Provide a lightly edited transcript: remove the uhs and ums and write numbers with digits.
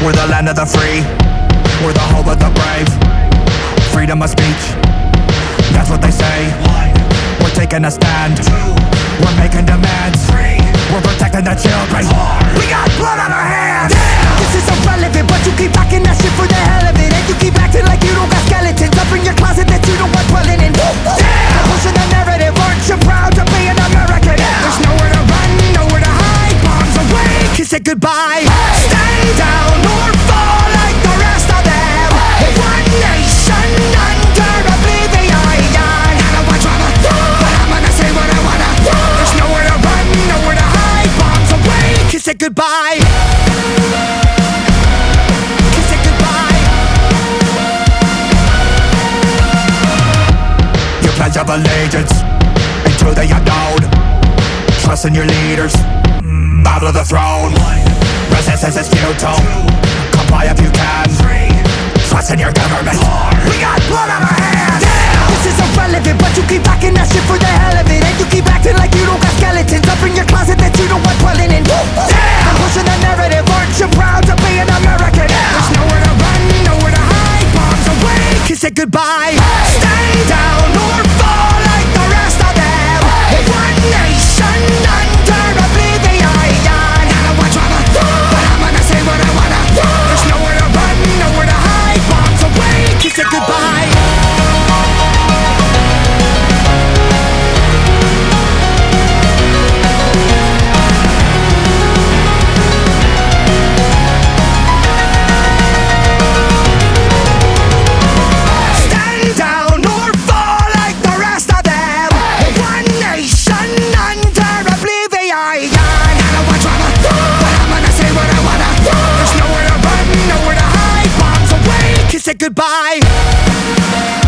We're the land of the free, we're the home of the brave. Freedom of speech, that's what they say. We're taking a stand, we're making demands. We're protecting the children, we got blood on our hands. This is irrelevant, but you keep backing that shit for the hell of it. And you keep acting like you don't got skeletons up in your closet that you don't want dwelling in. Pushing the narrative, aren't you proud to be an American? There's nowhere to run, nowhere to hide. Bombs away, kiss it goodbye. Stay down or fall like the rest of them. One nation under oblivion. I don't want drama, but I'm gonna say what I wanna. There's nowhere to run, nowhere to hide. Bombs away, kiss it goodbye. Kiss it goodbye. You pledge of allegiance into the unknown. Trust in your leaders, bow to the throne. Resistance is futile, comply if you can. Trust in your government, we got blood on our hands. This is irrelevant, but you keep backing that shit for the hell of it. And you keep acting like you don't got skeletons up in your closet that you don't want dwelling in. Pushing the narrative, aren't you proud to be an American? There's nowhere to run, nowhere to hide. Bombs away, kiss it goodbye. Stay down or fall like the rest of them. One nation under oblivion. I don't want drama, but I'm gonna say what I wanna. There's nowhere to run, nowhere to hide. Bombs away, kiss it goodbye. Say goodbye.